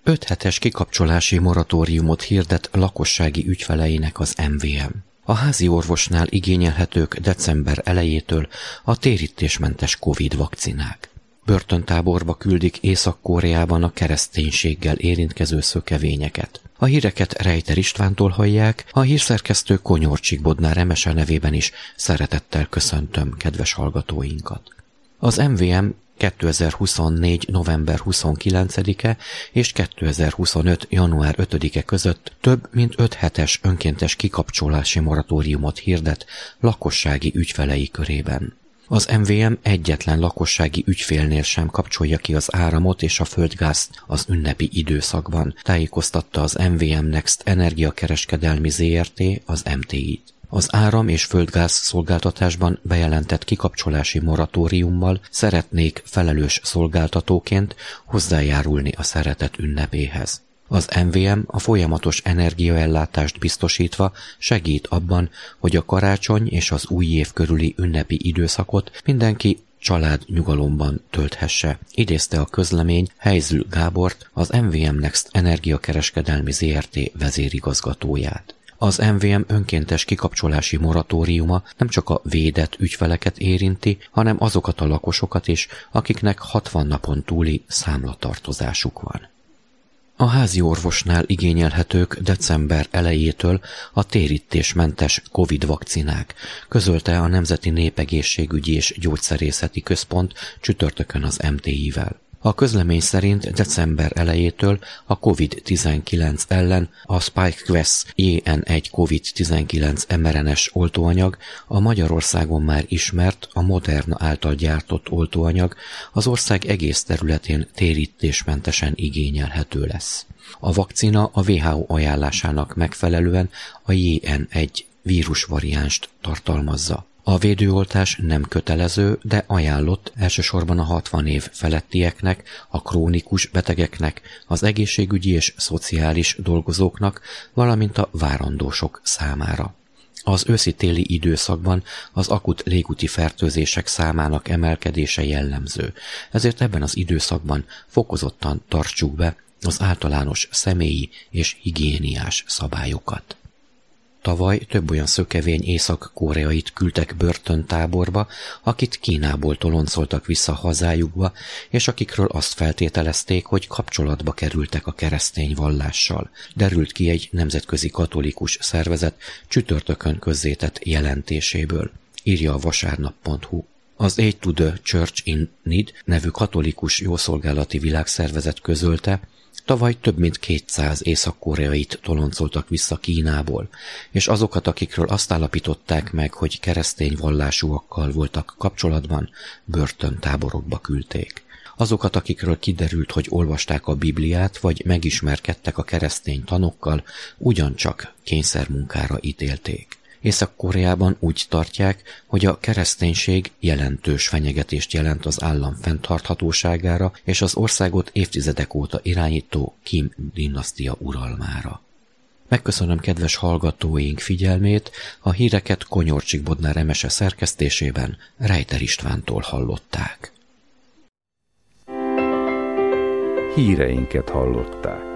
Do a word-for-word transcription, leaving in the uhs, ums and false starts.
Öt hetes kikapcsolási moratóriumot hirdet lakossági ügyfeleinek az em vé em. A házi orvosnál igényelhetők december elejétől a térítésmentes Covid vakcinák. Börtöntáborba küldik Észak-Koreában a kereszténységgel érintkező szökevényeket. A híreket Rejter Istvántól hallják, a hírszerkesztő Konyorcsik Bodnár Emese nevében is szeretettel köszöntöm kedves hallgatóinkat. Az em vé em kétezer-huszonnégy. november huszonkilencedike és kétezer-huszonöt. január ötödike között több mint öt hetes önkéntes kikapcsolási moratóriumot hirdet lakossági ügyfelei körében. Az em vé em egyetlen lakossági ügyfélnél sem kapcsolja ki az áramot és a földgázt az ünnepi időszakban, tájékoztatta az em vé em Next Energiakereskedelmi zé er té, az em té i-t. Az áram- és földgáz szolgáltatásban bejelentett kikapcsolási moratóriummal szeretnék felelős szolgáltatóként hozzájárulni a szeretet ünnepéhez. Az em vé em a folyamatos energiaellátást biztosítva segít abban, hogy a karácsony és az új év körüli ünnepi időszakot mindenki család nyugalomban tölthesse, idézte a közlemény Helyzl Gábort, az em vé em Next Energiakereskedelmi zé er té vezérigazgatóját. Az em vé em önkéntes kikapcsolási moratóriuma nem csak a védett ügyfeleket érinti, hanem azokat a lakosokat is, akiknek hatvan napon túli számlatartozásuk van. A házi orvosnál igényelhetők december elejétől a térítésmentes Covid vakcinák, közölte a Nemzeti Népegészségügyi és Gyógyszerészeti Központ csütörtökön az em té i-vel. A közlemény szerint december elejétől a Covid tizenkilenc ellen a Spikevax jé en egy Covid tizenkilenc em er en es oltóanyag, a Magyarországon már ismert, a Moderna által gyártott oltóanyag az ország egész területén térítésmentesen igényelhető lesz. A vakcina a dupla vé há o ajánlásának megfelelően a jé en egy vírusvariánst tartalmazza. A védőoltás nem kötelező, de ajánlott elsősorban a hatvan év felettieknek, a krónikus betegeknek, az egészségügyi és szociális dolgozóknak, valamint a várandósok számára. Az őszi-téli időszakban az akut légúti fertőzések számának emelkedése jellemző, ezért ebben az időszakban fokozottan tartsuk be az általános személyi és higiéniás szabályokat. Tavaly több olyan szökevény észak-koreait küldtek börtöntáborba, akit Kínából toloncoltak vissza hazájukba, és akikről azt feltételezték, hogy kapcsolatba kerültek a keresztény vallással. Derült ki egy nemzetközi katolikus szervezet csütörtökön közzétett jelentéséből, írja a vasárnap pont hu. Az Aid to the Church in Need nevű katolikus jószolgálati világszervezet közölte, tavaly több mint kétszáz észak-koreait toloncoltak vissza Kínából, és azokat, akikről azt állapították meg, hogy keresztény vallásúakkal voltak kapcsolatban, börtöntáborokba küldték. Azokat, akikről kiderült, hogy olvasták a Bibliát, vagy megismerkedtek a keresztény tanokkal, ugyancsak kényszermunkára ítélték. Észak-Koreában úgy tartják, hogy a kereszténység jelentős fenyegetést jelent az állam fenntarthatóságára és az országot évtizedek óta irányító Kim dinasztia uralmára. Megköszönöm kedves hallgatóink figyelmét, a híreket Konyorcsik Bodnár Emese szerkesztésében Rejter Istvántól hallották. Híreinket hallották.